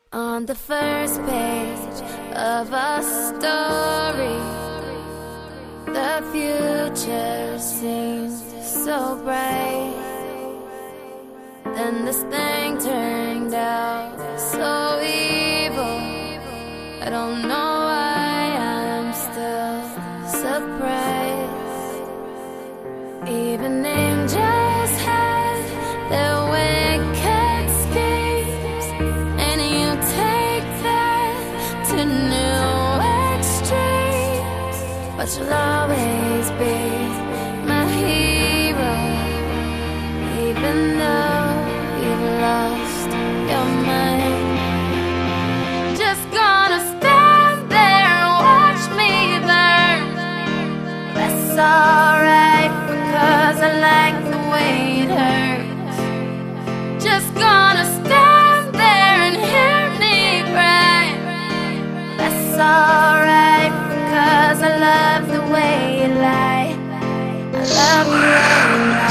On the first page of a story, the future seemed so bright. Then this thing turned out so evil. I don't know why I'm still surprised. Even angels had their wicked schemes, and you take that to new extremes. But you'll always be my hero, even though you've lost your mind. Just gonna stand there and watch me burn. That's alright, because I like the way it hurts. Just gonna stand there and hear me cry. That's alright, because I love the way you lie. I love the way you lie.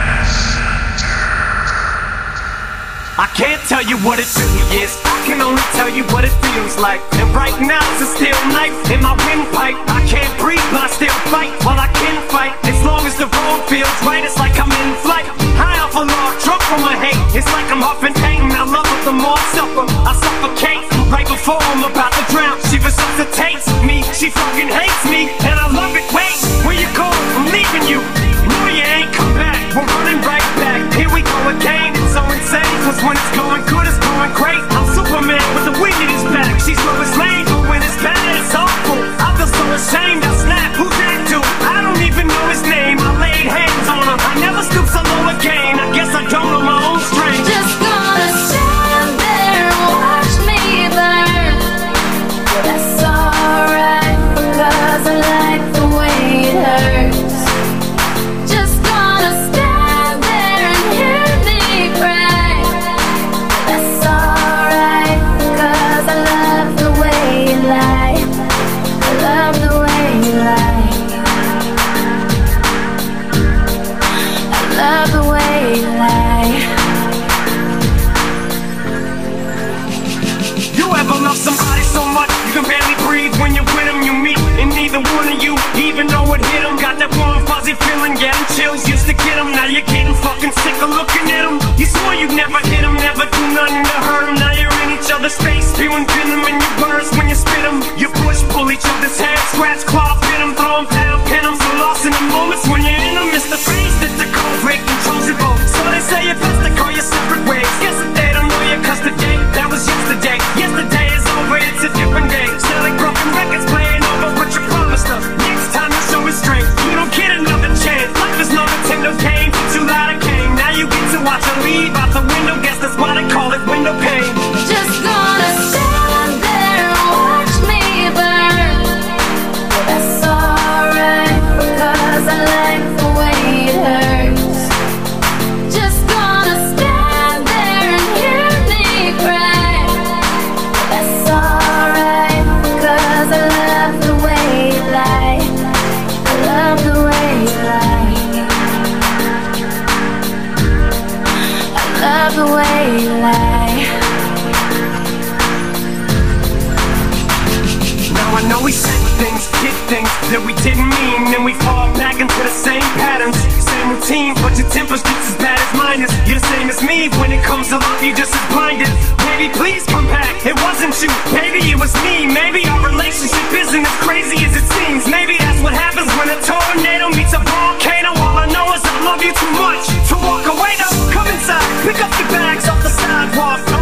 I can't tell you what it really is, I can only tell you what it feels like. And right now it's a steel knife in my windpipe. I can't breathe but I still fight, while I can fight. As long as the road feels right, it's like I'm in flight. High off a log, drunk from my hate. It's like I'm huffing pain, I love her the more I suffer. I suffocate, right before I'm about to drown. She resuscitates me, she fucking hates me, and I love it. Wait, where you going? I'm leaving you. No, you ain't come back, we're running right back. Here we go again, it's so insane. Cause when it's going good, it's going great. I'm Superman with the wind in his back. She's Lois Lane, but when it's bad, it's awful. I feel so ashamed, I snap, who's that dude? I don't even know his name, I laid hands on him. I never stoop so low again, I guess I don't know my own strength. Just gonna stand there and watch me burn. That's alright, because I like the way it hurts. Just gonna stand there and hear me cry. That's alright, because I love the way you lie. I love the way you lie. I love the way you lie. You ever love somebody so much you can barely breathe when you're with them? You meet, and neither one of you even know it hit them. Got that warm fuzzy feeling, getting chills used to get them. Now you're getting fucking sick of looking at them. You swore you'd never hit them, never do nothing to hurt them. Now you're in each other's face, spewing venom in your words when you spit them. You push, pull each other's hair, scratch, claw, fit them, throw them down, pin them. So lost in the moments when you're in them. It's the phrase that the cold break controls your boat. So they say it's best to go your separate ways. Guess that they don't know you, cause today, that was yesterday. Yesterday is over, it's a different day. Selling broken records, playing over what you promised us. Next time you show it straight, you don't get another chance. Life is no Nintendo game, but too loud it came. Now you get to watch her leave out the window. Guess that's why they call it window pane. Just gonna stand there and watch me burn. That's alright, because I like the way it hurts. Just gonna stand there and hear me cry. That's alright, because I love the way you lie. I love the way you lie. I love the way you lie. Now I know we said things, did things that we didn't mean. Then we fall back into the same patterns, same routine. But your temper's just as bad as mine is. You're the same as me, when it comes to love you're just as blinded. Baby, please come back, it wasn't you, maybe it was me. Maybe our relationship isn't as crazy as it seems. Maybe that's what happens when a tornado meets a volcano. All I know is I love you too much to walk away though. Come inside, pick up your bags off the sidewalk.